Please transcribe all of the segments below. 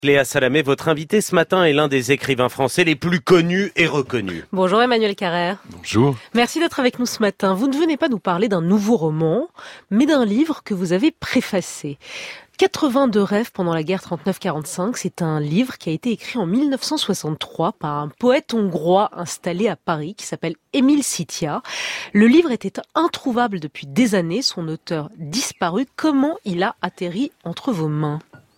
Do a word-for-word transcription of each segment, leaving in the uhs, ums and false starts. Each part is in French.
Léa Salamé, votre invité ce matin est l'un des écrivains français les plus connus et reconnus. Bonjour Emmanuel Carrère. Bonjour. Merci d'être avec nous ce matin. Vous ne venez pas nous parler d'un nouveau roman, mais d'un livre que vous avez préfacé. quatre-vingt-deux rêves pendant la guerre trente-neuf quarante-cinq, c'est un livre qui a été écrit en mille neuf cent soixante-trois par un poète hongrois installé à Paris qui s'appelle Emil Csitia. Le livre était introuvable depuis des années, son auteur disparu. Comment il a atterri entre vos mains ?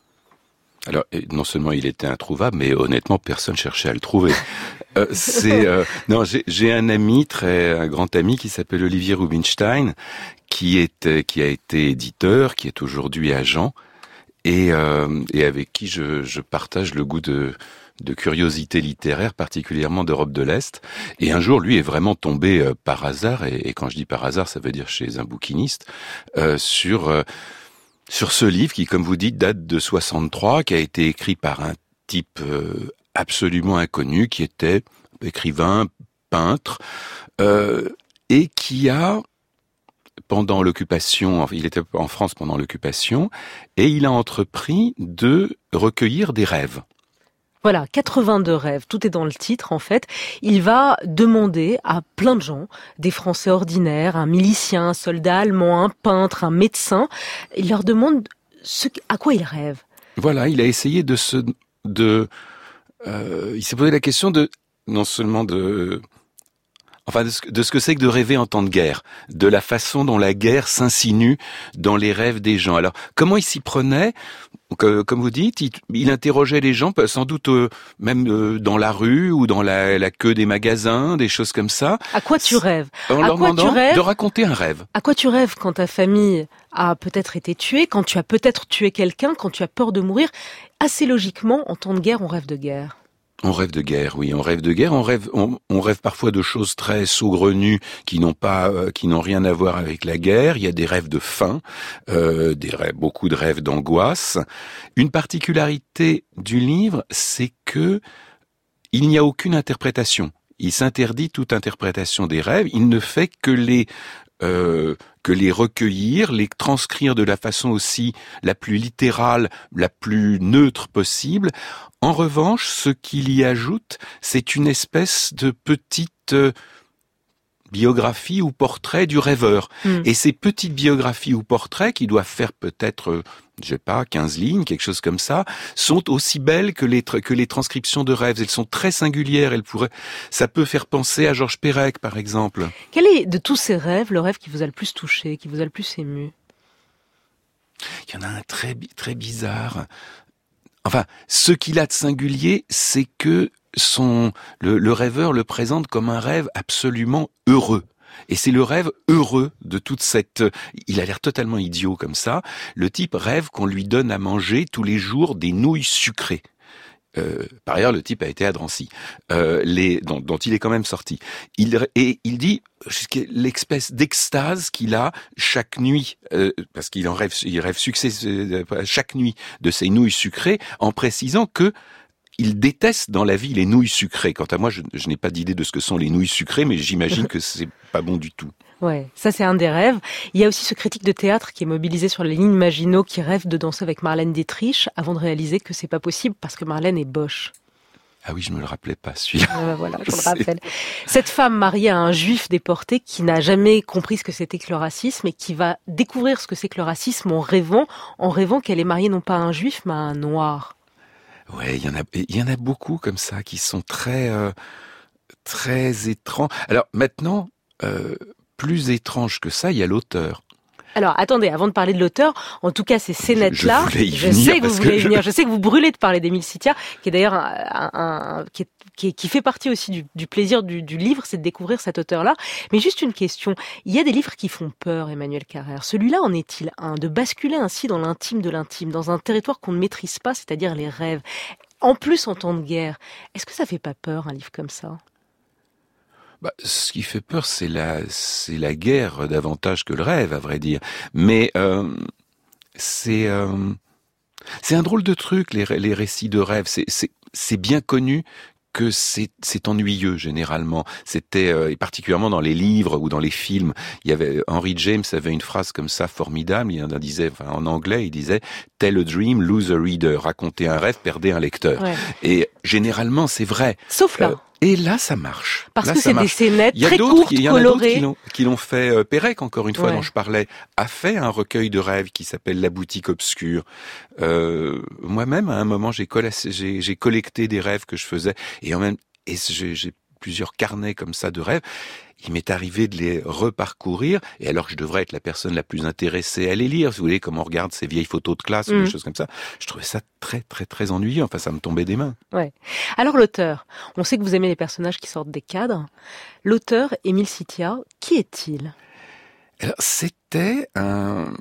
Alors, non seulement il était introuvable, mais honnêtement, personne cherchait à le trouver. euh, c'est euh, non, j'ai, j'ai un ami, très un grand ami, qui s'appelle Olivier Rubinstein, qui est qui a été éditeur, qui est aujourd'hui agent, et euh, et avec qui je, je partage le goût de de curiosité littéraire, particulièrement d'Europe de l'Est. Et un jour, lui est vraiment tombé euh, par hasard, et, et quand je dis par hasard, ça veut dire chez un bouquiniste, euh, sur euh, sur ce livre qui, comme vous dites, date de soixante-trois, qui a été écrit par un type euh, absolument inconnu, qui était écrivain, peintre, euh, et qui a, pendant l'occupation, il était en France pendant l'occupation, et il a entrepris de recueillir des rêves. Voilà, quatre-vingt-deux rêves, tout est dans le titre en fait. Il va demander à plein de gens, des Français ordinaires, un milicien, un soldat allemand, un peintre, un médecin, il leur demande ce, à quoi ils rêvent. Voilà, il a essayé de se... de, euh, il s'est posé la question de, non seulement de... Enfin, de ce, de ce que c'est que de rêver en temps de guerre, de la façon dont la guerre s'insinue dans les rêves des gens. Alors, comment il s'y prenait ? Que, comme vous dites, il, il interrogeait les gens, sans doute euh, même euh, dans la rue ou dans la, la queue des magasins, des choses comme ça. À quoi tu rêves ? En à leur quoi demandant tu rêves ? de raconter un rêve. À quoi tu rêves quand ta famille a peut-être été tuée, quand tu as peut-être tué quelqu'un, quand tu as peur de mourir ? Assez logiquement, en temps de guerre, on rêve de guerre. On rêve de guerre, oui, on rêve de guerre, on rêve, on, on rêve parfois de choses très saugrenues qui n'ont pas, euh, qui n'ont rien à voir avec la guerre. Il y a des rêves de faim, euh, des rêves, beaucoup de rêves d'angoisse. Une particularité du livre, c'est que il n'y a aucune interprétation. Il s'interdit toute interprétation des rêves. Il ne fait que les Euh, que les recueillir, les transcrire de la façon aussi la plus littérale, la plus neutre possible. En revanche, ce qu'il y ajoute, c'est une espèce de petite euh, biographie ou portrait du rêveur. Mmh. Et ces petites biographies ou portraits, qui doivent faire peut-être, euh, je sais pas, quinze lignes, quelque chose comme ça, sont aussi belles que les, que les transcriptions de rêves. Elles sont très singulières. Elles pourraient, ça peut faire penser à Georges Perec, par exemple. Quel est, de tous ces rêves, le rêve qui vous a le plus touché, qui vous a le plus ému ? Il y en a un très, très bizarre. Enfin, ce qu'il a de singulier, c'est que son, le, le rêveur le présente comme un rêve absolument heureux. Et c'est le rêve heureux de toute cette... Il a l'air totalement idiot comme ça. Le type rêve qu'on lui donne à manger tous les jours des nouilles sucrées. Euh, par ailleurs, le type a été à Drancy, euh, les, dont, dont il est quand même sorti. Il, et il dit l'espèce d'extase qu'il a chaque nuit, euh, parce qu'il en rêve, il rêve succès euh, chaque nuit de ces nouilles sucrées, en précisant que il déteste dans la vie les nouilles sucrées. Quant à moi, je, je n'ai pas d'idée de ce que sont les nouilles sucrées, mais j'imagine que c'est pas bon du tout. Ouais, ça c'est un des rêves. Il y a aussi ce critique de théâtre qui est mobilisé sur les lignes Maginot, qui rêve de danser avec Marlène Dietrich, avant de réaliser que c'est pas possible parce que Marlène est boche. Ah oui, je me le rappelais pas, celui-là. Euh, voilà, je me rappelle. Cette femme mariée à un juif déporté qui n'a jamais compris ce que c'était que le racisme et qui va découvrir ce que c'est que le racisme en rêvant, en rêvant qu'elle est mariée non pas à un juif, mais à un noir. Ouais, il y en a, il y en a beaucoup comme ça qui sont très, euh, très étranges. Alors maintenant, euh, plus étrange que ça, il y a l'auteur. Alors, attendez, avant de parler de l'auteur, en tout cas, ces scénettes-là, je, je, je sais que vous voulez y venir, je sais que vous brûlez de parler d'Emil Csitia, qui est d'ailleurs un, un, un qui, est, qui, est, qui fait partie aussi du, du plaisir du, du livre, c'est de découvrir cet auteur-là. Mais juste une question, il y a des livres qui font peur, Emmanuel Carrère. Celui-là en est-il un, de basculer ainsi dans l'intime de l'intime, dans un territoire qu'on ne maîtrise pas, c'est-à-dire les rêves. En plus, en temps de guerre, est-ce que ça fait pas peur, un livre comme ça ? Bah, ce qui fait peur, c'est la, c'est la guerre davantage que le rêve, à vrai dire. Mais euh, c'est, euh, c'est un drôle de truc, les, les récits de rêve. C'est, c'est, c'est bien connu que c'est, c'est ennuyeux généralement. C'était euh, et particulièrement dans les livres ou dans les films. Il y avait Henry James avait une phrase comme ça formidable. Il en disait, enfin, en anglais, il disait tell a dream, lose a reader. Raconter un rêve, perdez un lecteur. Ouais. Et généralement, c'est vrai. Sauf là. Euh, Et là, ça marche. Parce là, que c'est marche. des scénettes très courtes, il y en a d'autres qui l'ont, qui l'ont fait. Euh, Pérec, encore une fois, ouais. dont je parlais, a fait un recueil de rêves qui s'appelle La boutique obscure. Euh, moi-même, à un moment, j'ai, collassé, j'ai, j'ai collecté des rêves que je faisais, et en même, et j'ai, j'ai plusieurs carnets comme ça de rêves. Il m'est arrivé de les reparcourir, et alors que je devrais être la personne la plus intéressée à les lire, si vous voulez, comme on regarde ces vieilles photos de classe mmh. ou des choses comme ça, je trouvais ça très, très, très ennuyeux. Enfin, ça me tombait des mains. Ouais. Alors, l'auteur, on sait que vous aimez les personnages qui sortent des cadres. L'auteur, Émile Cithia, qui est-il ? Alors, c'était un...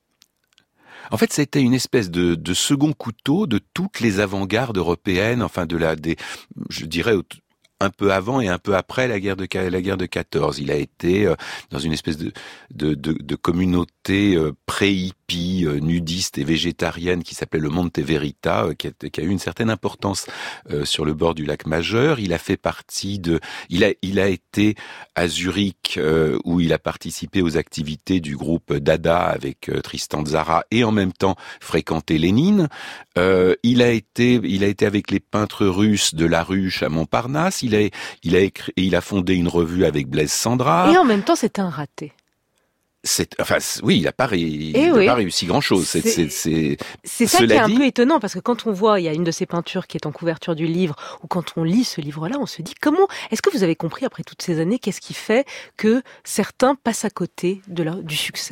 En fait, c'était une espèce de, de second couteau de toutes les avant-gardes européennes, enfin, de la, des, je dirais, un peu avant et un peu après la guerre de la guerre de quatorze. Il a été euh, dans une espèce de de de, de communauté euh, pré-hippie, euh, nudiste et végétarienne qui s'appelait le Monte Verita, euh, qui, a, qui a eu une certaine importance euh, sur le bord du lac Majeur. Il a fait partie de il a il a été à Zurich euh, où il a participé aux activités du groupe Dada avec euh, Tristan Tzara et en même temps fréquenté Lénine. Euh, il a été il a été avec les peintres russes de La Ruche à Montparnasse. Il a, il a écrit, il a fondé une revue avec Blaise Sandrard. Et en même temps, c'était un raté. C'est, enfin, oui, il n'a pas, il a oui. pas réussi grand-chose. C'est, c'est, c'est, c'est ça qui est un dit... peu étonnant, parce que quand on voit, il y a une de ces peintures qui est en couverture du livre, ou quand on lit ce livre-là, on se dit comment, est-ce que vous avez compris après toutes ces années, qu'est-ce qui fait que certains passent à côté de la, du succès ?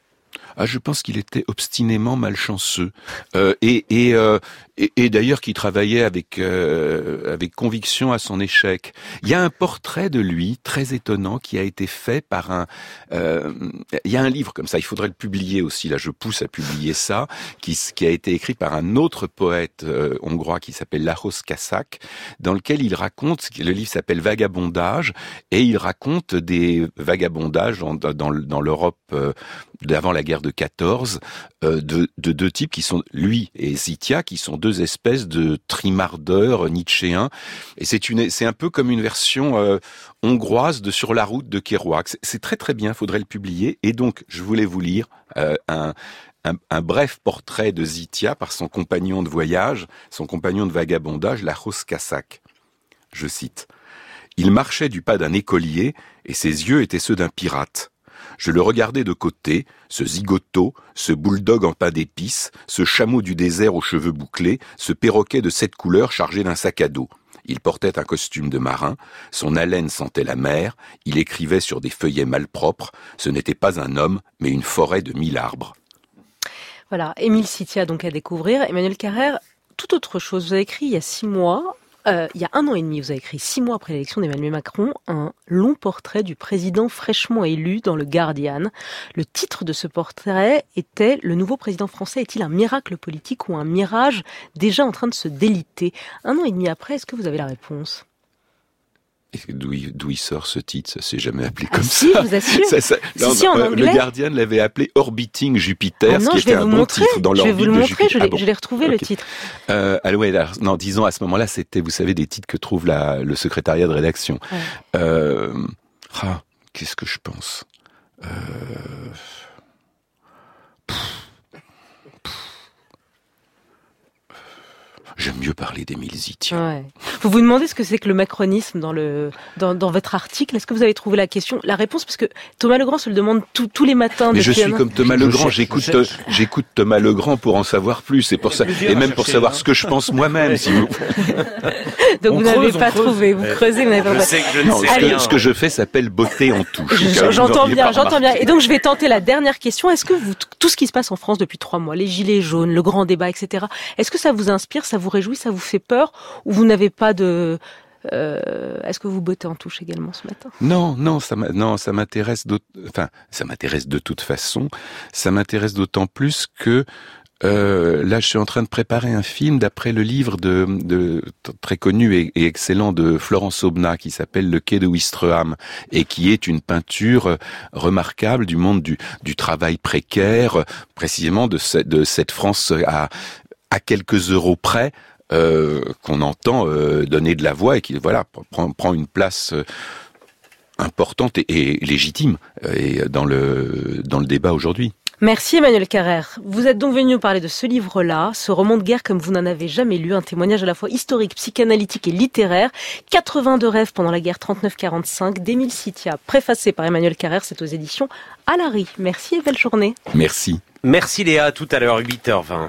Ah, je pense qu'il était obstinément malchanceux euh, et et, euh, et et d'ailleurs qu'il travaillait avec euh, avec conviction à son échec. Il y a un portrait de lui très étonnant qui a été fait par un. Euh, il y a un livre comme ça, il faudrait le publier aussi. Là, je pousse à publier ça, qui qui a été écrit par un autre poète euh, hongrois qui s'appelle Lajos Kaszák, dans lequel il raconte. Le livre s'appelle Vagabondage et il raconte des vagabondages dans dans, dans l'Europe euh, d'avant la guerre de quatorze, euh, de, de deux types qui sont, lui et Cithia, qui sont deux espèces de trimardeurs nietzschéens. Et c'est une, c'est un peu comme une version euh, hongroise de Sur la route de Kerouac. C'est, c'est très très bien, faudrait le publier. Et donc, je voulais vous lire euh, un, un, un bref portrait de Cithia par son compagnon de voyage, son compagnon de vagabondage, Lajos Kaszák. Je cite. « Il marchait du pas d'un écolier et ses yeux étaient ceux d'un pirate. Je le regardais de côté, ce zigoto, ce bulldog en pain d'épices, ce chameau du désert aux cheveux bouclés, ce perroquet de sept couleurs chargé d'un sac à dos. Il portait un costume de marin, son haleine sentait la mer, il écrivait sur des feuillets malpropres, ce n'était pas un homme, mais une forêt de mille arbres. » Voilà, Émile Cithia donc à découvrir. Emmanuel Carrère, tout autre chose. Vous avez écrit il y a six mois... Euh, il y a un an et demi, vous avez écrit, six mois après l'élection d'Emmanuel Macron, un long portrait du président fraîchement élu dans le Guardian. Le titre de ce portrait était « Le nouveau président français est-il un miracle politique ou un mirage déjà en train de se déliter ?» Un an et demi après, est-ce que vous avez la réponse ? D'où il, d'où il sort ce titre, ça s'est jamais appelé comme ah, si, ça. Je vous assure. ça, ça si, non, si, en euh, anglais. Le Guardian l'avait appelé Orbiting Jupiter, ah non, ce qui était un bon montrer. titre dans l'orbite de Jupiter. Je vais vous le montrer, je l'ai, ah bon. je l'ai retrouvé okay. le titre. Euh, alors, ouais, alors, non, disons à ce moment-là, c'était, vous savez, des titres que trouve la, le secrétariat de rédaction. Ouais. Euh, ah, qu'est-ce que je pense euh, J'aime mieux parler d'Émile Cithia. Ouais. Vous vous demandez ce que c'est que le macronisme dans le dans, dans votre article. Est-ce que vous avez trouvé la question, la réponse, parce que Thomas Legrand se le demande tout, tous les matins. Mais je suis un... comme Thomas je Legrand. J'écoute je j'écoute Thomas Legrand pour en savoir plus. Et pour ça, et même pour savoir hein. ce que je pense moi-même. Si vous... Donc on vous n'avez pas trouvé. Vous creusez, vous n'avez pas. Je sais que je ne non, sais ce rien. Que, ce que je fais s'appelle beauté en touche. Je, j'entends bien, j'entends bien. Et donc je vais tenter la dernière question. Est-ce que vous, tout ce qui se passe en France depuis trois mois, les gilets jaunes, le grand débat, et cetera. Est-ce que ça vous inspire, ça vous réjouit, ça vous fait peur, ou vous n'avez pas de euh, est-ce que vous bottez en touche également ce matin ? Non, non, ça non, ça m'intéresse d'autant, enfin, ça m'intéresse de toute façon. Ça m'intéresse d'autant plus que euh, là, je suis en train de préparer un film d'après le livre de, de très connu et, et excellent de Florence Aubenas qui s'appelle Le Quai de Ouistreham et qui est une peinture remarquable du monde du, du travail précaire, précisément de, ce, de cette France à, à quelques euros près. Euh, qu'on entend euh, donner de la voix et qui voilà prend, prend une place euh, importante et, et légitime euh, et dans le dans le débat aujourd'hui. Merci Emmanuel Carrère. Vous êtes donc venu nous parler de ce livre-là, ce roman de guerre comme vous n'en avez jamais lu, un témoignage à la fois historique, psychanalytique et littéraire. quatre-vingt-deux rêves pendant la guerre trente-neuf quarante-cinq d'Émile Cithia, préfacé par Emmanuel Carrère, c'est aux éditions Alary. Merci et belle journée. Merci. Merci Léa, tout à l'heure, huit heures vingt.